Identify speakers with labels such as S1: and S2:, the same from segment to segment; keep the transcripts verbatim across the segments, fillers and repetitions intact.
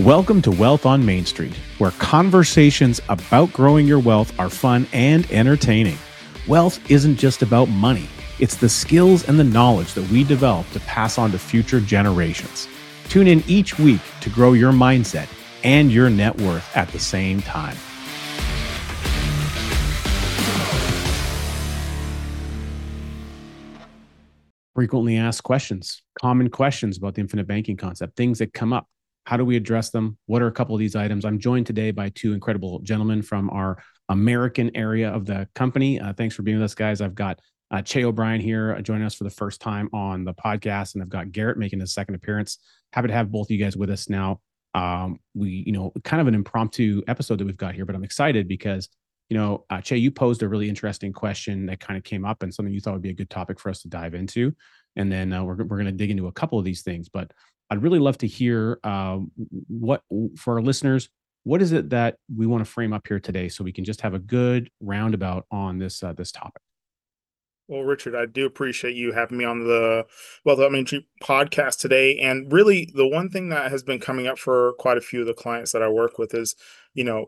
S1: Welcome to Wealth on Main Street, where conversations about growing your wealth are fun and entertaining. Wealth isn't just about money. It's the skills and the knowledge that we develop to pass on to future generations. Tune in each week to grow your mindset and your net worth at the same time. Frequently asked questions, common questions about the infinite banking concept, things that come up. How do we address them? What are a couple of these items? I'm joined today by two incredible gentlemen from our American area of the company. Uh, thanks for being with us, guys. I've got uh, Che O'Brien here uh, joining us for the first time on the podcast, and I've got Garrett making his second appearance. Happy to have both of you guys with us now. Um, we, you know, kind of an impromptu episode that we've got here, but I'm excited because, you know, uh, Che, you posed a really interesting question that kind of came up and something you thought would be a good topic for us to dive into. And then uh, we're, we're going to dig into a couple of these things, but I'd really love to hear uh, what, for our listeners, what is it that we want to frame up here today so we can just have a good roundabout on this uh, this topic.
S2: Well, Richard, I do appreciate you having me on the Wealth on Main Street podcast today. And really, the one thing that has been coming up for quite a few of the clients that I work with is, you know,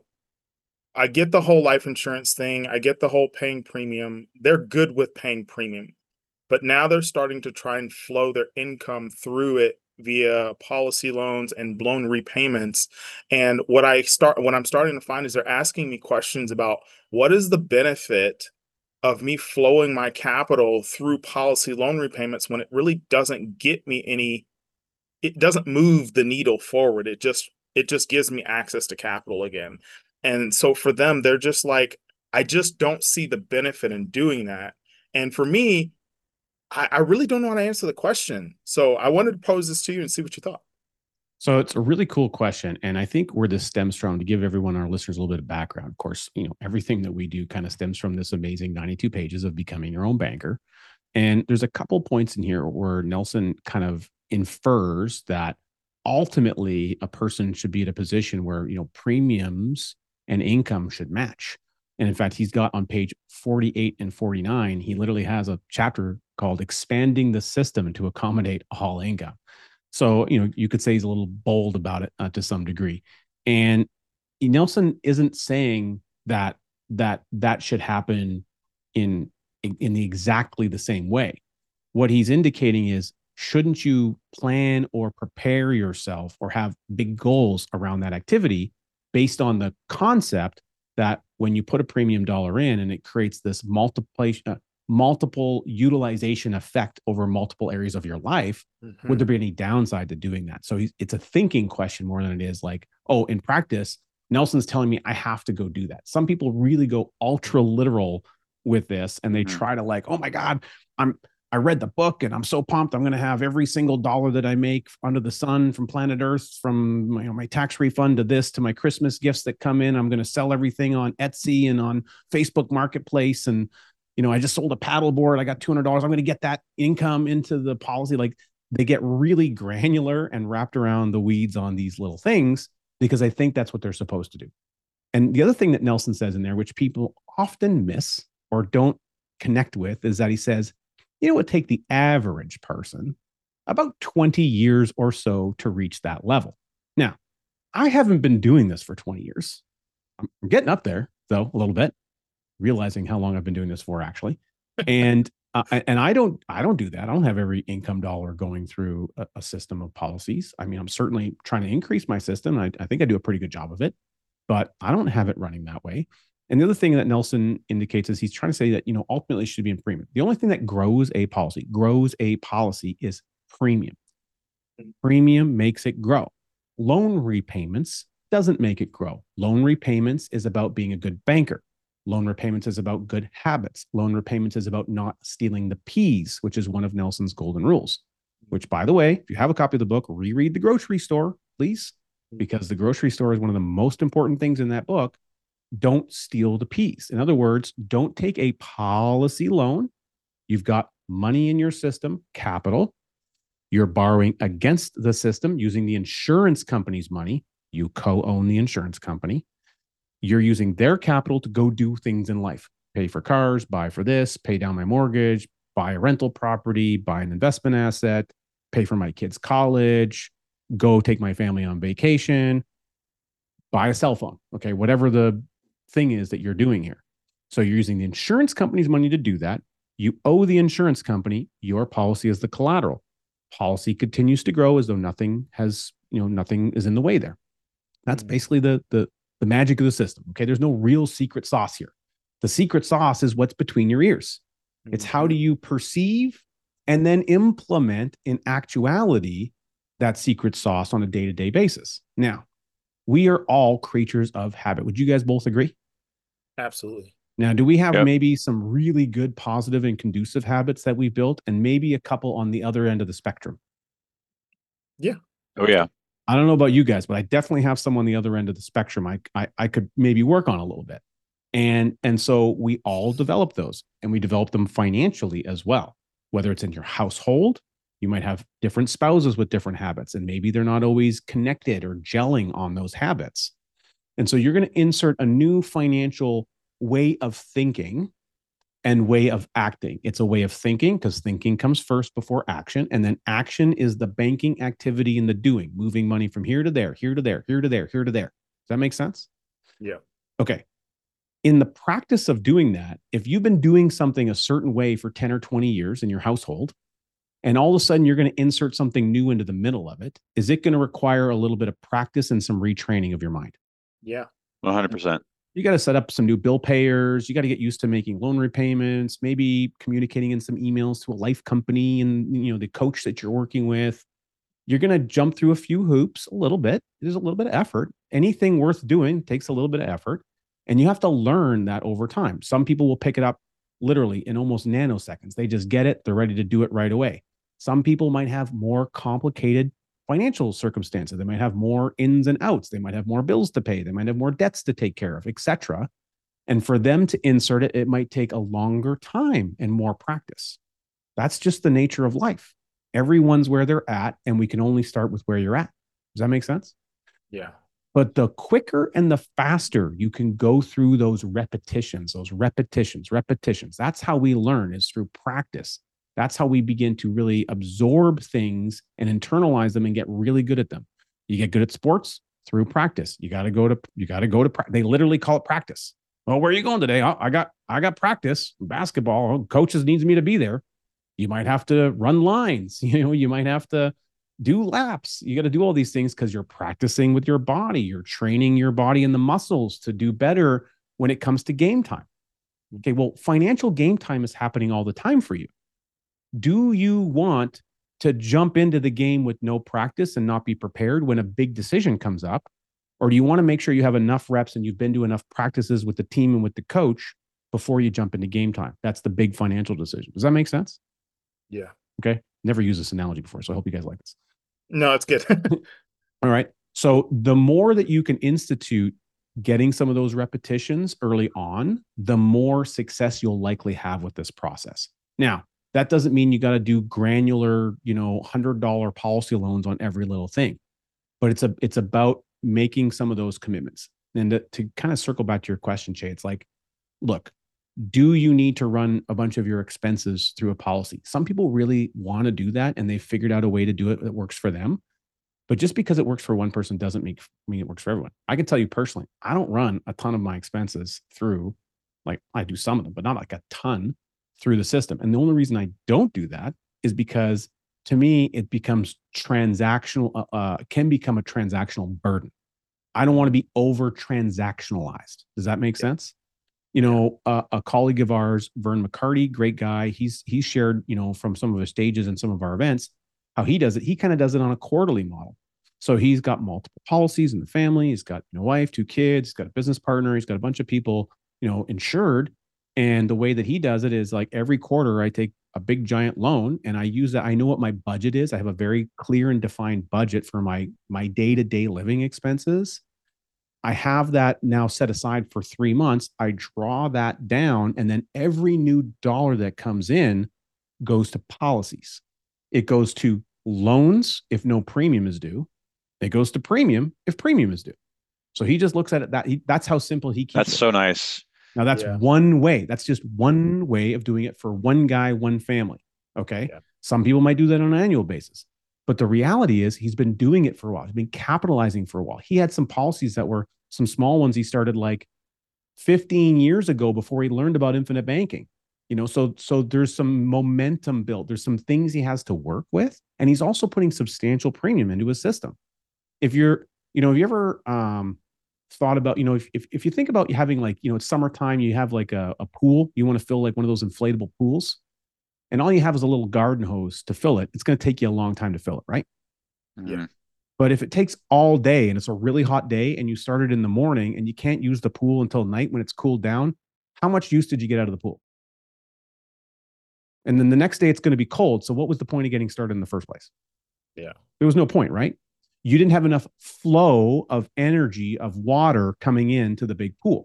S2: I get the whole life insurance thing. I get the whole paying premium. They're good with paying premium, but now they're starting to try and flow their income through it via policy loans and loan repayments. And what I start, what I'm starting to find is they're asking me questions about what is the benefit of me flowing my capital through policy loan repayments when it really doesn't get me any, it doesn't move the needle forward. It just, it just gives me access to capital again. And so for them, they're just like, I just don't see the benefit in doing that. And for me, I, I really don't know how to answer the question. So I wanted to pose this to you and see what you thought.
S1: So it's a really cool question. And I think where this stems from, to give everyone, our listeners, a little bit of background, of course, you know, everything that we do kind of stems from this amazing ninety-two pages of Becoming Your Own Banker. And there's a couple points in here where Nelson kind of infers that ultimately a person should be in a position where, you know, premiums and income should match. And in fact, he's got on page forty-eight and forty-nine, he literally has a chapter called Expanding the System to Accommodate All Income. So, you know, you could say he's a little bold about it uh, to some degree. And Nelson isn't saying that that that should happen in, in, in the exactly the same way. What he's indicating is, shouldn't you plan or prepare yourself or have big goals around that activity based on the concept that when you put a premium dollar in and it creates this multiplication, uh, multiple utilization effect over multiple areas of your life, mm-hmm. would there be any downside to doing that? So he's, it's a thinking question more than it is like, oh, in practice, Nelson's telling me I have to go do that. Some people really go ultra literal with this and they mm-hmm. try to like, oh my God, I'm, I read the book and I'm so pumped. I'm going to have every single dollar that I make under the sun from planet Earth, from my, you know, my tax refund to this, to my Christmas gifts that come in. I'm going to sell everything on Etsy and on Facebook Marketplace. And, you know, I just sold a paddle board. I got two hundred dollars. I'm going to get that income into the policy. Like, they get really granular and wrapped around the weeds on these little things because I think that's what they're supposed to do. And the other thing that Nelson says in there, which people often miss or don't connect with, is that he says, you know, it would take the average person about twenty years or so to reach that level. Now, I haven't been doing this for twenty years. I'm getting up there, though, a little bit, realizing how long I've been doing this for, actually. And uh, and I don't I don't do that. I don't have every income dollar going through a, a system of policies. I mean, I'm certainly trying to increase my system. I, I think I do a pretty good job of it, but I don't have it running that way. And the other thing that Nelson indicates is he's trying to say that, you know, ultimately it should be in premium. The only thing that grows a policy, grows a policy is premium. Premium makes it grow. Loan repayments doesn't make it grow. Loan repayments is about being a good banker. Loan repayments is about good habits. Loan repayments is about not stealing the peas, which is one of Nelson's golden rules, which, by the way, if you have a copy of the book, reread The Grocery Store, please, because the grocery store is one of the most important things in that book. Don't steal the peas. In other words, don't take a policy loan. You've got money in your system, capital. You're borrowing against the system using the insurance company's money. You co-own the insurance company. You're using their capital to go do things in life. Pay for cars, buy for this, pay down my mortgage, buy a rental property, buy an investment asset, pay for my kids' college, go take my family on vacation, buy a cell phone. Okay. Whatever the thing is that you're doing here. So you're using the insurance company's money to do that. You owe the insurance company your policy as the collateral. Policy continues to grow as though nothing has, you know, nothing is in the way there. That's basically the the the magic of the system. Okay. There's no real secret sauce here. The secret sauce is what's between your ears. It's how do you perceive and then implement in actuality that secret sauce on a day-to-day basis. Now, we are all creatures of habit. Would you guys both agree?
S2: Absolutely.
S1: Now, do we have
S3: Yep.
S1: maybe some really good, positive, and conducive habits that we've built, and maybe a couple on the other end of the spectrum?
S3: Oh yeah.
S1: I don't know about you guys, but I definitely have some on the other end of the spectrum. I, I, I could maybe work on a little bit. And, and so we all develop those, and we develop them financially as well, whether it's in your household. You might have different spouses with different habits, and maybe they're not always connected or gelling on those habits. And so you're going to insert a new financial way of thinking and way of acting. It's a way of thinking because thinking comes first before action. And then action is the banking activity and the doing, moving money from here to there, here to there, here to there, here to there. Does that make sense?
S2: Yeah.
S1: Okay. In the practice of doing that, if you've been doing something a certain way for ten or twenty years in your household, and all of a sudden you're going to insert something new into the middle of it, is it going to require a little bit of practice and some retraining of your mind?
S2: Yeah.
S3: one hundred percent.
S1: You got to set up some new bill payers. You got to get used to making loan repayments, maybe communicating in some emails to a life company and, you know, the coach that you're working with. You're going to jump through a few hoops a little bit. There's a little bit of effort. Anything worth doing takes a little bit of effort, and you have to learn that over time. Some people will pick it up literally in almost nanoseconds. They just get it. They're ready to do it right away. Some people might have more complicated financial circumstances. They might have more ins and outs. They might have more bills to pay. They might have more debts to take care of, et cetera. And for them to insert it, it might take a longer time and more practice. That's just the nature of life. Everyone's where they're at, and we can only start with where you're at. Does that make sense?
S2: Yeah.
S1: But the quicker and the faster you can go through those repetitions, those repetitions, repetitions, that's how we learn, is through practice. That's how we begin to really absorb things and internalize them and get really good at them. You get good at sports through practice. You got to go to, you got to go to, pra- they literally call it practice. Well, where are you going today? Oh, I got, I got practice basketball. Oh, coaches needs me to be there. You might have to run lines. You know, you might have to do laps. You got to do all these things because you're practicing with your body. You're training your body and the muscles to do better when it comes to game time. Okay. Well, financial game time is happening all the time for you. Do you want to jump into the game with no practice and not be prepared when a big decision comes up? Or do you want to make sure you have enough reps and you've been to enough practices with the team and with the coach before you jump into game time? That's the big financial decision. Does that make sense?
S2: Yeah.
S1: Okay. Never used this analogy before, so I hope you guys like this.
S2: No, it's good.
S1: All right. So the more that you can institute getting some of those repetitions early on, the more success you'll likely have with this process. Now, that doesn't mean you got to do granular, you know, one hundred dollars policy loans on every little thing, but it's a, it's about making some of those commitments. And to, to kind of circle back to your question, Jay, it's like, look, do you need to run a bunch of your expenses through a policy? Some people really want to do that, and they've figured out a way to do it that works for them. But just because it works for one person doesn't make, mean it works for everyone. I can tell you personally, I don't run a ton of my expenses through, like I do some of them, but not like a ton through the system. And the only reason I don't do that is because to me, it becomes transactional, uh, uh, can become a transactional burden. I don't want to be over transactionalized. Does that make sense? You know, uh, a colleague of ours, Vern McCarty, great guy. He's, he's shared, you know, from some of his stages and some of our events, how he does it. He kind of does it on a quarterly model. So he's got multiple policies in the family. He's got a wife, two kids, he's got a business partner. He's got a bunch of people, you know, insured. And the way that he does it is like every quarter I take a big giant loan and I use that. I know what my budget is. I have a very clear and defined budget for my, my day-to-day living expenses. I have that now set aside for three months. I draw that down, and then every new dollar that comes in goes to policies. It goes to loans if no premium is due. It goes to premium if premium is due. So he just looks at it that he, that's how simple he keeps
S3: That's
S1: it.
S3: so nice.
S1: Now that's
S2: Yeah.
S1: one way. That's just one way of doing it for one guy, one family. Okay.
S2: Yeah.
S1: Some people might do that on an annual basis, but the reality is he's been doing it for a while. He's been capitalizing for a while. He had some policies that were Some small ones he started like fifteen years ago before he learned about infinite banking. You know, so so there's some momentum built. There's some things he has to work with, and he's also putting substantial premium into his system. If you're, you know, have you ever um, thought about, you know, if, if if you think about having like, you know, it's summertime, you have like a, a pool, you want to fill like one of those inflatable pools, and all you have is a little garden hose to fill it. It's going to take you a long time to fill it, right?
S2: Yeah.
S1: But if it takes all day and it's a really hot day and you started in the morning and you can't use the pool until night when it's cooled down, how much use did you get out of the pool? And then the next day it's going to be cold. So what was the point of getting started in the first place?
S2: Yeah.
S1: There was no point, right? You didn't have enough flow of energy of water coming into the big pool.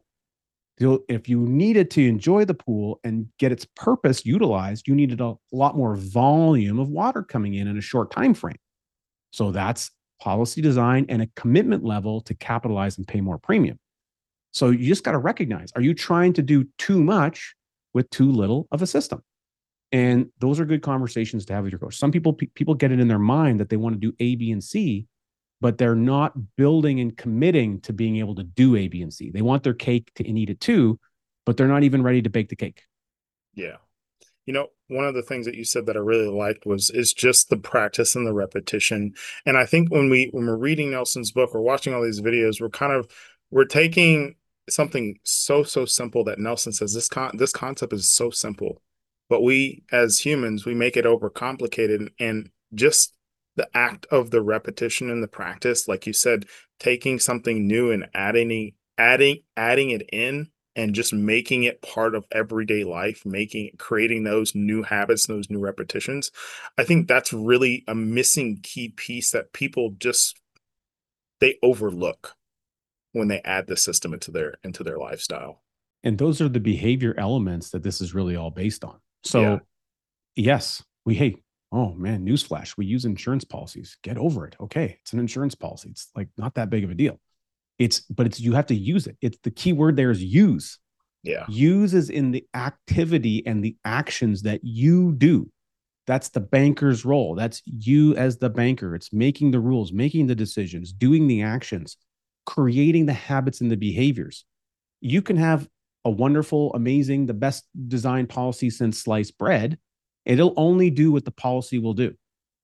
S1: So if you needed to enjoy the pool and get its purpose utilized, you needed a lot more volume of water coming in in a short time frame. So that's policy design and a commitment level to capitalize and pay more premium. So you just got to recognize, are you trying to do too much with too little of a system? And those are good conversations to have with your coach. Some people people get it in their mind that they want to do A, B, and C, but they're not building and committing to being able to do A, B, and C. They want their cake to and eat it too, but they're not even ready to bake the cake.
S2: Yeah. You know, one of the things that you said that I really liked was is just the practice and the repetition. And I think when we when we're reading Nelson's book or watching all these videos, we're kind of we're taking something so so simple that Nelson says this con this concept is so simple, but we as humans we make it overcomplicated. And just the act of the repetition and the practice, like you said, taking something new and adding adding adding it in and just making it part of everyday life, making creating those new habits, those new repetitions. I think that's really a missing key piece that people just they overlook when they add the system into their into their lifestyle.
S1: And those are the behavior elements that this is really all based on. So
S2: Yeah.
S1: yes, we hey, oh man, newsflash, we use insurance policies. Get over it. Okay, it's an insurance policy. It's like not that big of a deal. It's, but it's, you have to use it. It's the key word there is use.
S2: Yeah.
S1: Use is in the activity and the actions that you do. That's the banker's role. That's you as the banker. It's making the rules, making the decisions, doing the actions, creating the habits and the behaviors. You can have a wonderful, amazing, the best designed policy since sliced bread. It'll only do what the policy will do.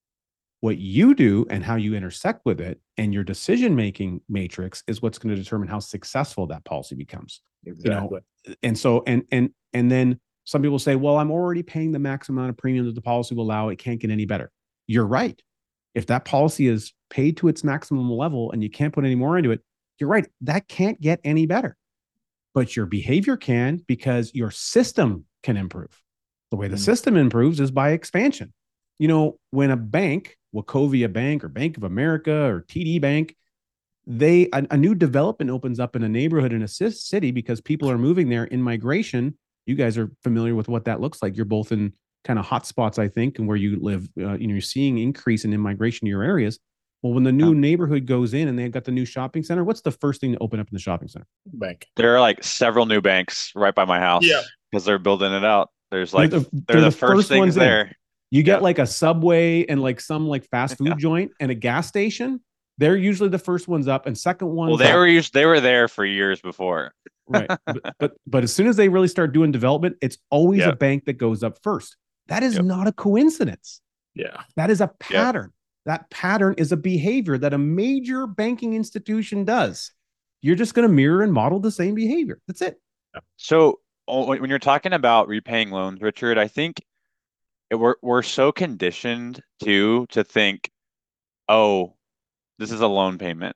S1: What you do and how you intersect with it and your decision-making matrix is what's going to determine how successful that policy becomes.
S2: Exactly.
S1: You know, and so, and, and, and then some people say, well, I'm already paying the maximum amount of premium that the policy will allow. It can't get any better. You're right. If that policy is paid to its maximum level and you can't put any more into it, you're right. That can't get any better, but your behavior can, because your system can improve. The way the
S2: Mm.
S1: system improves is by expansion. You know, when a bank, Wachovia Bank or Bank of America or T D Bank, they a, a new development opens up in a neighborhood in a city because people are moving there in migration. You guys are familiar with what that looks like. You're both in kind of hot spots, I think, and where you live. Uh, you know, you're seeing increase in immigration to your areas. Well, when the new
S3: Yeah.
S1: neighborhood goes in and they've got the new shopping center, what's the first thing to open up in the shopping center?
S2: Bank.
S3: There are like several new banks right by my house.
S2: Yeah.
S3: Because they're building it out. There's like
S1: They're
S3: they're
S1: the-
S3: the,
S1: they're the
S3: first,
S1: first
S3: things
S1: ones in.
S3: there.
S1: You get
S3: Yeah.
S1: like a Subway and like some like fast food
S3: Yeah.
S1: joint and a gas station. They're usually the first ones up, and second ones.
S3: Well, they
S1: up.
S3: were used, they were there for years before.
S1: Right. But, but but as soon as they really start doing development, it's always
S3: Yep.
S1: a bank that goes up first. That is
S3: Yep.
S1: not a coincidence.
S2: Yeah.
S1: That is a pattern. That pattern is a behavior that a major banking institution does. You're just going to mirror and model the same behavior. That's it.
S3: So oh, when when you're talking about repaying loans, Richard, I think it, we're we're so conditioned to to think, oh, this is a loan payment.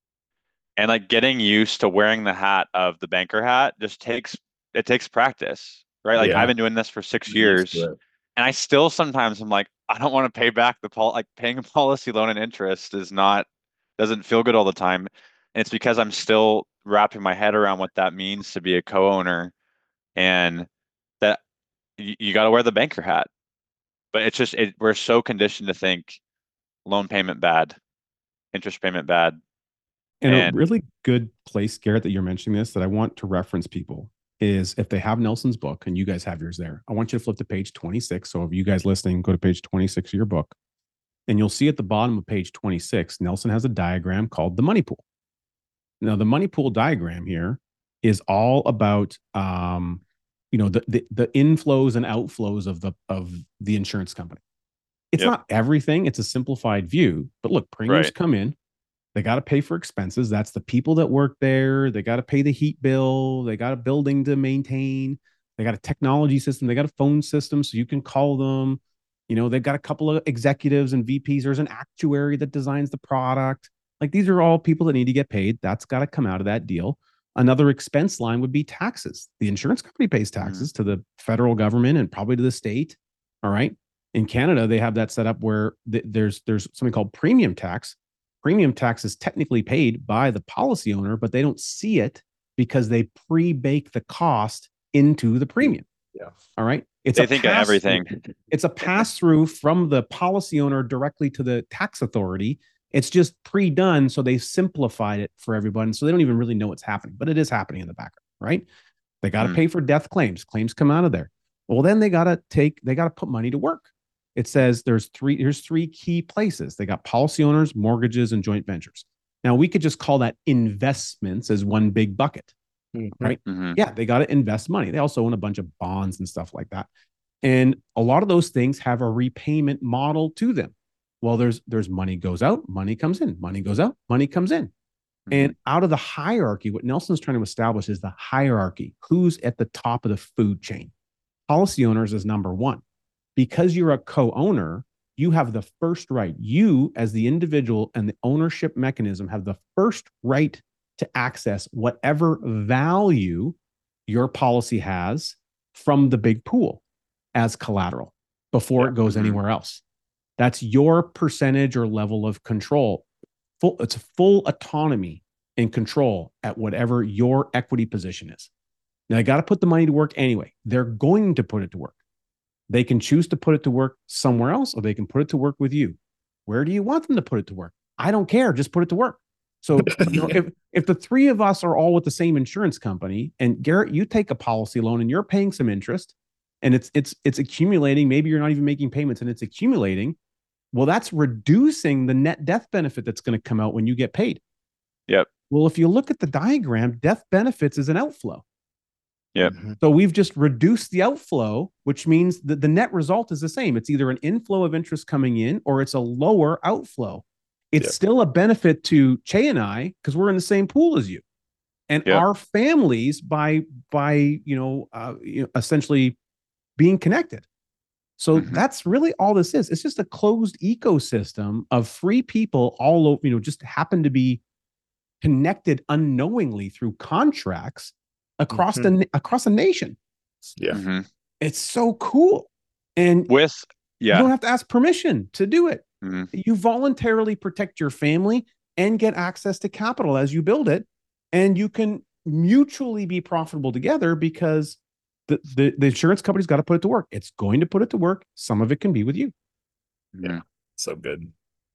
S3: And like getting used to wearing the hat of the banker hat just takes it takes practice, right? Like
S2: Yeah.
S3: I've been doing this for six
S2: Get used
S3: years.
S2: to it.
S3: And I still sometimes I'm like, I don't want to pay back the pol like paying a policy loan and interest is not doesn't feel good all the time. And it's because I'm still wrapping my head around what that means to be a co-owner and that you, you got to wear the banker hat. But it's just it, we're so conditioned to think loan payment bad, interest payment bad.
S1: And,
S3: And-
S1: a really good place, Garrett, that you're mentioning this, that I want to reference people is if they have Nelson's book and you guys have yours there, I want you to flip to page twenty-six. So if you guys listening, go to page twenty-six of your book and you'll see at the bottom of page twenty-six, Nelson has a diagram called the money pool. Now, the money pool diagram here is all about, um, you know, the, the the inflows and outflows of the of the insurance company. It's
S3: Yep.
S1: not everything; it's a simplified view. But look, premiums
S3: Right.
S1: come in. They got to pay for expenses. That's the people that work there. They got to pay the heat bill. They got a building to maintain. They got a technology system. They got a phone system so you can call them. You know, they've got a couple of executives and V Ps. There's an actuary that designs the product. Like these are all people that need to get paid. That's got to come out of that deal. Another expense line would be taxes. The insurance company pays taxes mm-hmm. to the federal government and probably to the state. All right. In Canada, they have that set up where th- there's there's something called premium tax. Premium tax is technically paid by the policy owner, but they don't see it because they pre-bake the cost into the premium.
S2: Yeah.
S1: All right.
S3: It's they a think of everything.
S1: It's a pass through from the policy owner directly to the tax authority. It's just pre-done. So they simplified it for everyone. So they don't even really know what's happening, but it is happening in the background, right? They got to mm. pay for death claims. Claims come out of there. Well, then they got to take, they got to put money to work. It says there's three, here's three key places. They got policy owners, mortgages, and joint ventures. Now we could just call that investments as one big bucket, mm-hmm. right? Mm-hmm. Yeah, they got to invest money. They also own a bunch of bonds and stuff like that. And a lot of those things have a repayment model to them. Well, there's there's money goes out, money comes in, money goes out, money comes in. Mm-hmm. And out of the hierarchy, what Nelson's trying to establish is the hierarchy. Who's at the top of the food chain? Policy owners is number one. Because you're a co-owner, you have the first right. You, as the individual and the ownership mechanism, have the first right to access whatever value your policy has from the big pool as collateral before yeah. it goes mm-hmm. anywhere else. That's your percentage or level of control. Full, it's full autonomy and control at whatever your equity position is. Now, they got to put the money to work anyway. They're going to put it to work. They can choose to put it to work somewhere else, or they can put it to work with you. Where do you want them to put it to work? I don't care. Just put it to work. So you know, if, if the three of us are all with the same insurance company, and Garrett, you take a policy loan and you're paying some interest and it's it's it's accumulating, maybe you're not even making payments and it's accumulating. Well, that's reducing the net death benefit that's going to come out when you get paid.
S3: Yep.
S1: Well, if you look at the diagram, death benefits is an outflow.
S3: Yeah.
S1: So we've just reduced the outflow, which means that the net result is the same. It's either an inflow of interest coming in or it's a lower outflow. It's yep. still a benefit to Che and I because we're in the same pool as you, and yep. our families by by you know, uh, you know essentially being connected. So mm-hmm. that's really all this is. It's just a closed ecosystem of free people all over. You know, just happen to be connected unknowingly through contracts across mm-hmm. the across a nation.
S2: Yeah.
S3: Mm-hmm.
S1: It's so cool. And
S3: with yeah.
S1: you don't have to ask permission to do it.
S3: Mm-hmm.
S1: You voluntarily protect your family and get access to capital as you build it. And you can mutually be profitable together because the, the, the insurance company's got to put it to work. It's going to put it to work. Some of it can be with you.
S2: Yeah. So good.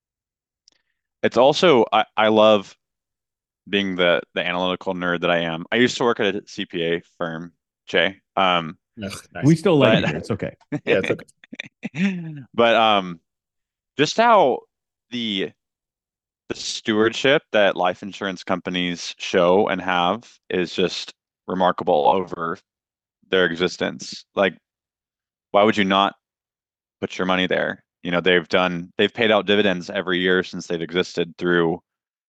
S3: It's also, I, I love being the the analytical nerd that I am. I used to work at a C P A firm, Jay. Um,
S2: nice.
S1: We still like it. It's okay.
S2: Yeah, it's okay.
S3: But um, just how the the stewardship that life insurance companies show and have is just remarkable over their existence. Like, why would you not put your money there? You know, they've done, they've paid out dividends every year since they've existed through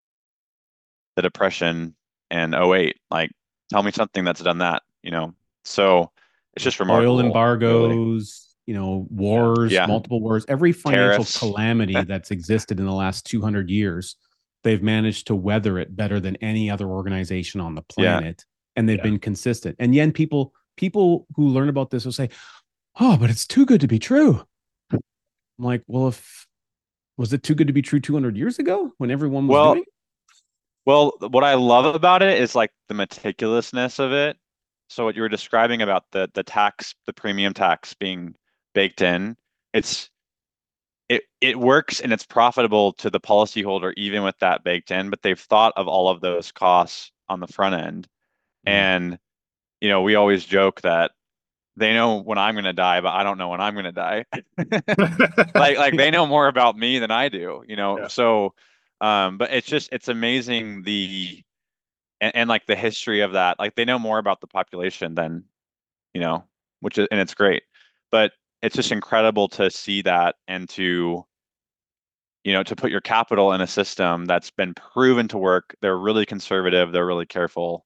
S3: the Depression and oh eight. Like, tell me something that's done that, you know? So it's just remarkable.
S1: Oil embargoes, really. You know, wars,
S3: yeah.
S1: multiple wars, every financial
S3: Tariffs.
S1: calamity that's existed in the last two hundred years, they've managed to weather it better than any other organization on the planet. Yeah. And they've yeah. been consistent. And yet people, people who learn about this will say, oh, but it's too good to be true. I'm like, well, if was it too good to be true two hundred years ago when everyone was
S3: well,
S1: doing it?
S3: Well, what I love about it is like the meticulousness of it. So what you were describing about the the tax, the premium tax being baked in, it's it it works and it's profitable to the policyholder even with that baked in, but they've thought of all of those costs on the front end. Mm. And you know, we always joke that they know when I'm going to die, but I don't know when I'm going to die. like like they know more about me than I do, you know. Yeah. So um but it's just it's amazing the and, and like the history of that. Like they know more about the population than, you know, which is, and it's great. But it's just incredible to see that and to, you know, to put your capital in a system that's been proven to work. They're really conservative, they're really careful.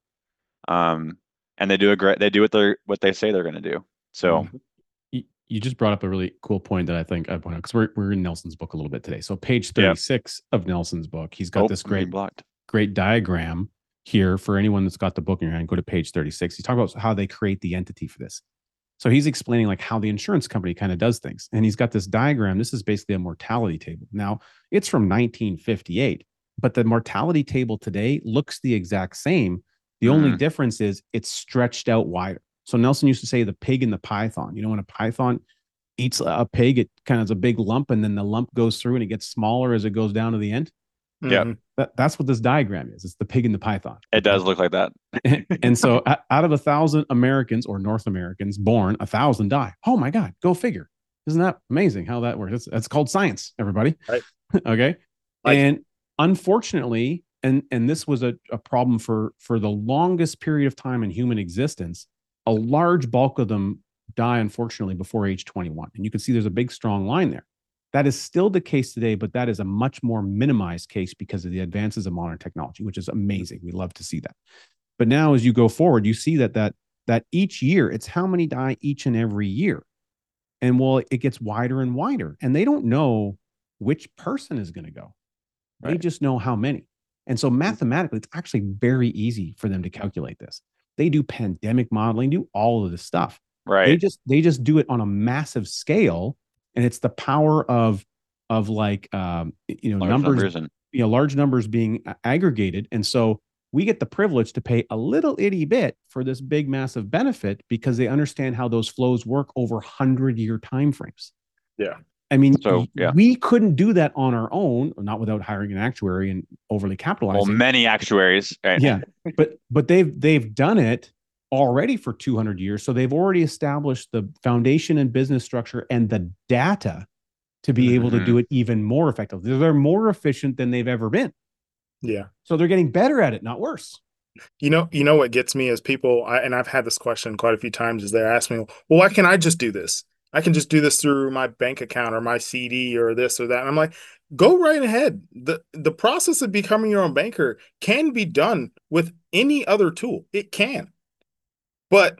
S3: Um, and they do a great, they do what they're what they say they're gonna do. So
S1: you, you just brought up a really cool point that I think I point out because we're we're in Nelson's book a little bit today. So page
S3: Yep.
S1: thirty-six of Nelson's book, he's got
S3: oh,
S1: this
S3: I'm being
S1: great
S3: blocked.
S1: great diagram here for anyone that's got the book in your hand. Go to page thirty-six. He's talking about how they create the entity for this. So he's explaining like how the insurance company kind of does things. And he's got this diagram. This is basically a mortality table. Now, it's from nineteen fifty-eight, but the mortality table today looks the exact same. The only
S3: Mhm.
S1: difference is it's stretched out wider. So Nelson used to say the pig and the python. You know, when a python eats a pig, it kind of is a big lump, and then the lump goes through and it gets smaller as it goes down to the end.
S3: Yep.
S2: Mhm.
S1: That, that's what this diagram is. It's the pig and the python.
S3: It does look like that.
S1: And so o- out of a thousand Americans or North Americans born, a thousand die. Oh my God, go figure. Isn't that amazing how that works? That's, that's called science, everybody.
S2: Right.
S1: Okay.
S2: Like-
S1: and unfortunately, and and this was a, a problem for for the longest period of time in human existence, a large bulk of them die, unfortunately, before age twenty-one. And you can see there's a big, strong line there. That is still the case today, but that is a much more minimized case because of the advances of modern technology, which is amazing. We love to see that. But now as you go forward, you see that that that each year, it's how many die each and every year. And well, it gets wider and wider. And they don't know which person is going to go. They
S3: Right.
S1: just know how many. And so mathematically, it's actually very easy for them to calculate this. They do pandemic modeling, do all of this stuff. They
S3: Right.
S1: just they just do it on a massive scale. And it's the power of of like um, you know,
S3: Large
S1: numbers,
S3: numbers and
S1: you know, large numbers being a- aggregated. And so we get the privilege to pay a little itty bit for this big, massive benefit because they understand how those flows work over hundred year timeframes.
S2: Yeah.
S1: I mean,
S3: So,
S1: y-
S3: yeah.
S1: we couldn't do that on our own, not without hiring an actuary and overly
S3: well,
S1: capitalizing.
S3: many actuaries. Right?
S1: Yeah, but but they've they've done it already for two hundred years, so they've already established the foundation and business structure and the data to be able to
S3: Mhm.
S1: do it even more effectively. They're more efficient than they've ever been,
S2: Yeah.
S1: so they're getting better at it, not worse.
S2: You know, you know what gets me is people, I, and I've had this question quite a few times, is they ask me, well, why can't I just do this? I can just do this through my bank account or my C D or this or that. And I'm like, go right ahead. The the process of becoming your own banker can be done with any other tool. It can. But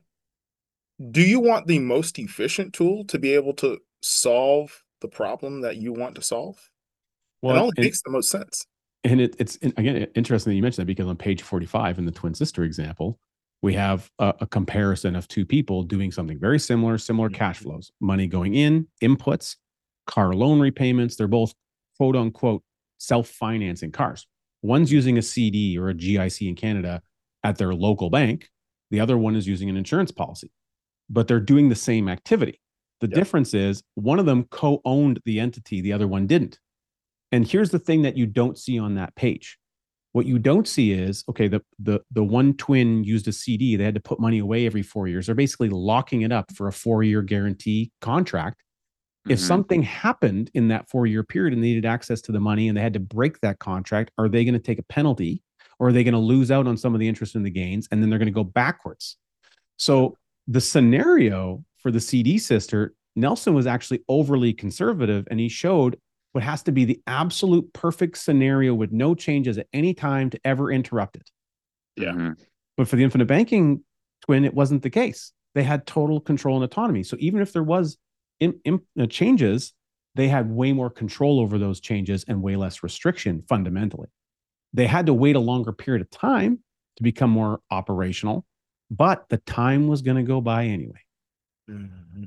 S2: do you want the most efficient tool to be able to solve the problem that you want to solve? It
S1: Well,
S2: only
S1: and,
S2: makes the most sense.
S1: and it, it's again interesting that you mentioned that because on page forty-five in the twin sister example, we have a, a comparison of two people doing something very similar, similar cash flows, money going in, inputs, car loan repayments. They're both quote unquote self-financing cars. One's using a C D or a G I C in Canada at their local bank. The other one is using an insurance policy, but they're doing the same activity. The
S2: Yep.
S1: difference is one of them co-owned the entity, the other one didn't. And here's the thing that you don't see on that page. What you don't see is, okay, the the the one twin used a C D. They had to put money away every four years. They're basically locking it up for a four-year guarantee contract. If
S3: Mhm.
S1: something happened in that four-year period and they needed access to the money and they had to break that contract, are they going to take a penalty or are they going to lose out on some of the interest and the gains and then they're going to go backwards? So the scenario for the C D sister, Nelson was actually overly conservative and he showed what has to be the absolute perfect scenario with no changes at any time to ever interrupt it.
S2: Yeah.
S3: Mhm.
S1: But for the infinite banking twin, it wasn't the case. They had total control and autonomy. So even if there was in, in, uh, changes, they had way more control over those changes and way less restriction fundamentally. They had to wait a longer period of time to become more operational, but the time was going to go by anyway.
S2: Mhm.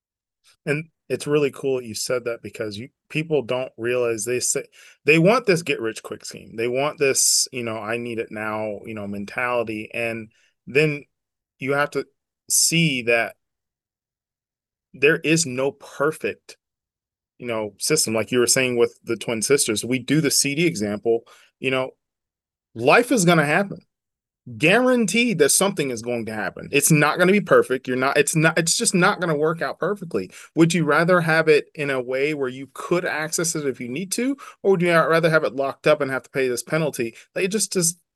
S2: And it's really cool that you said that because you people don't realize they say they want this get rich quick scheme. They want this, you know, I need it now, you know, mentality. And then you have to see that there is no perfect, you know, system. Like you were saying with the twin sisters, we do the C D example, you know, life is going to happen. Guaranteed that something is going to happen. It's not going to be perfect. You're not, it's not, it's just not going to work out perfectly. Would you rather have it in a way where you could access it if you need to, or would you rather have it locked up and have to pay this penalty? Like it just, just,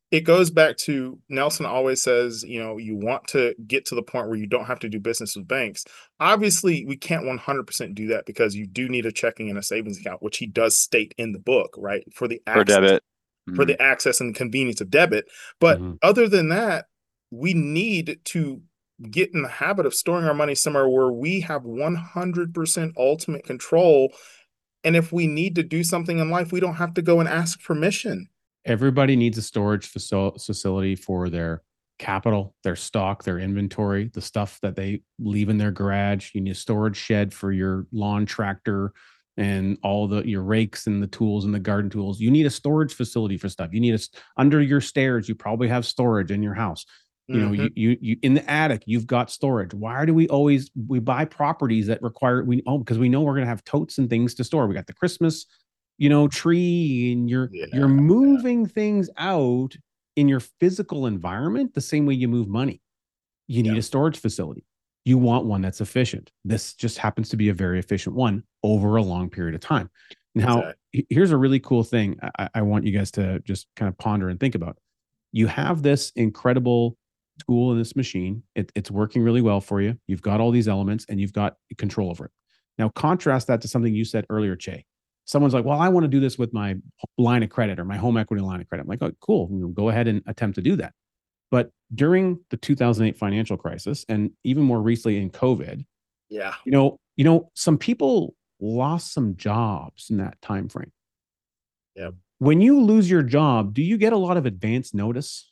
S2: it goes back to Nelson always says, you know, you want to get to the point where you don't have to do business with banks. Obviously, we can't one hundred percent do that because you do need a checking and a savings account, which he does state in the book, right? For the
S3: For
S2: access,
S3: debit.
S2: for
S3: Mhm.
S2: the access and convenience of debit. But
S1: Mhm.
S2: other than that, we need to get in the habit of storing our money somewhere where we have one hundred percent ultimate control. And if we need to do something in life, we don't have to go and ask permission.
S1: Everybody needs a storage facil- facility for their capital, their stock, their inventory, the stuff that they leave in their garage. You need a storage shed for your lawn tractor and all the your rakes and the tools and the garden tools. You need a storage facility for stuff. You need a under your stairs. You probably have storage in your house. You know,
S2: Mhm.
S1: you you you in the attic. You've got storage. Why do we always we buy properties that require we oh because we know we're going to have totes and things to store. We got the Christmas you know, tree and you're
S2: Yeah,
S1: you're
S2: yeah,
S1: moving things out in your physical environment the same way you move money. You
S2: yeah,
S1: need a storage facility. You want one that's efficient. This just happens to be a very efficient one over a long period of time. Now,
S2: exactly.
S1: here's a really cool thing I, I want you guys to just kind of ponder and think about. You have this incredible tool in this machine. It, it's working really well for you. You've got all these elements and you've got control over it. Now, contrast that to something you said earlier, Che. Someone's like, well, I want to do this with my line of credit or my home equity line of credit. I'm like, oh, cool. Go ahead and attempt to do that. But during the two thousand eight financial crisis, and even more recently in COVID,
S2: Yeah.
S1: you know, you know, some people lost some jobs in that time frame.
S2: Yeah.
S1: When you lose your job, do you get a lot of advance notice?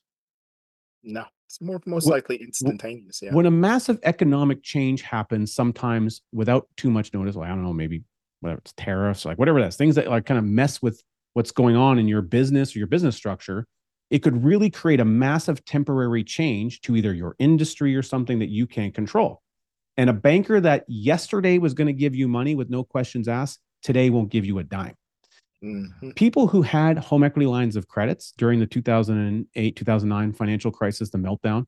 S2: No, it's more most likely instantaneous. Yeah.
S1: When a massive economic change happens, sometimes without too much notice, like I don't know, maybe whatever it's tariffs, like whatever that's things that like kind of mess with what's going on in your business or your business structure, it could really create a massive temporary change to either your industry or something that you can't control. And a banker that yesterday was going to give you money with no questions asked, today won't give you a dime.
S2: Mm-hmm.
S1: People who had home equity lines of credits during the two thousand eight, two thousand nine financial crisis, the meltdown,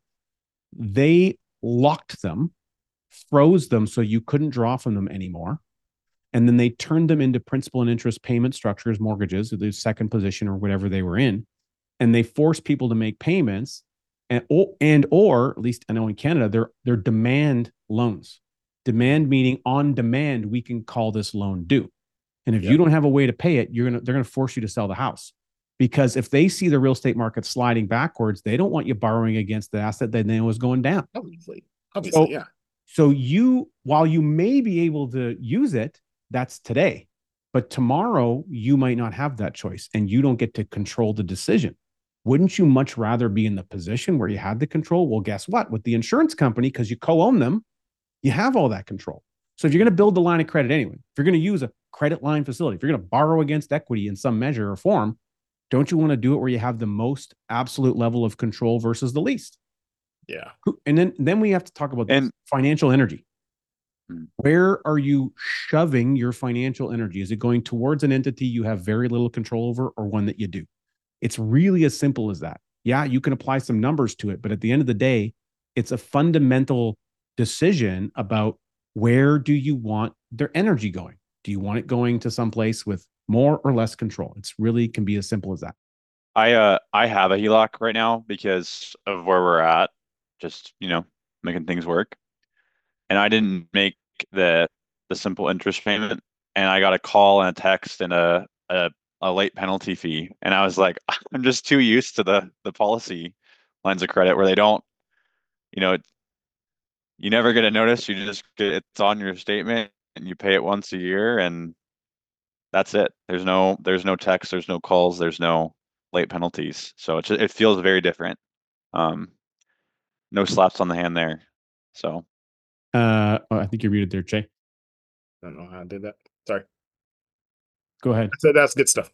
S1: they locked them, froze them so you couldn't draw from them anymore. And then they turned them into principal and interest payment structures, mortgages, or the second position or whatever they were in. And they forced people to make payments and or, and or at least I know in Canada, they're they're demand loans. Demand meaning on demand, we can call this loan due. And if
S2: Yep.
S1: you don't have a way to pay it, you're gonna they're gonna force you to sell the house. Because if they see the real estate market sliding backwards, they don't want you borrowing against the asset that they know is going down.
S2: Obviously. Obviously,
S1: So,
S2: yeah.
S1: so you, while you may be able to use it, that's today. But tomorrow, you might not have that choice and you don't get to control the decision. Wouldn't you much rather be in the position where you had the control? Well, guess what? With the insurance company, because you co own them, you have all that control. So if you're going to build the line of credit anyway, if you're going to use a credit line facility, if you're going to borrow against equity in some measure or form, don't you want to do it where you have the most absolute level of control versus the least?
S2: Yeah.
S1: And then, then we have to talk about
S3: And
S1: financial energy.
S3: Hmm.
S1: Where are you shoving your financial energy? Is it going towards an entity you have very little control over or one that you do? It's really as simple as that. Yeah, you can apply some numbers to it, but at the end of the day, it's a fundamental decision about where do you want their energy going? Do you want it going to someplace with more or less control? It's really can be as simple as that.
S3: I uh I have a H E L O C right now because of where we're at, just you know, making things work. And I didn't make the the simple interest payment, and I got a call and a text and a a, a late penalty fee, and I was like, I'm just too used to the the policy lines of credit where they don't, you know, you never get a notice, you just get it's on your statement and you pay it once a year and that's it. There's no there's no text, there's no calls, there's no late penalties. So it it feels very different. Um, no slaps on the hand there. So
S1: Uh, oh, I think you're muted there, Jay.
S2: I don't know how I did that. Sorry.
S1: Go ahead.
S2: So that's good stuff.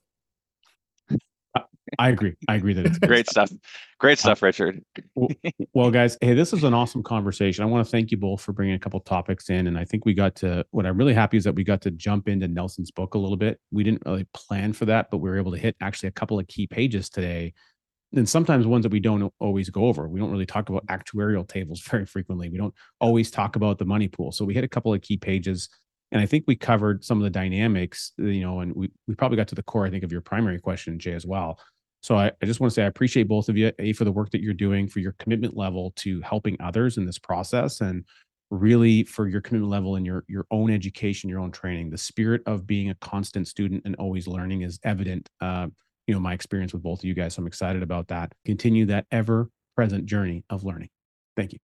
S1: I agree. I agree that it's good
S3: great
S1: stuff.
S3: stuff. Great stuff, Richard.
S1: Well, guys, hey, this is an awesome conversation. I want to thank you both for bringing a couple topics in, and I think we got to. What I'm really happy is that we got to jump into Nelson's book a little bit. We didn't really plan for that, but we were able to hit actually a couple of key pages today, and sometimes ones that we don't always go over. We don't really talk about actuarial tables very frequently. We don't always talk about the money pool. So we hit a couple of key pages, and I think we covered some of the dynamics. You know, and we we probably got to the core, I think, of your primary question, Jay, as well. So I, I just want to say I appreciate both of you, A, for the work that you're doing, for your commitment level to helping others in this process, and really for your commitment level in your your own education, your own training. The spirit of being a constant student and always learning is evident. Uh, you know, my experience with both of you guys. So I'm excited about that. Continue that ever present journey of learning. Thank you.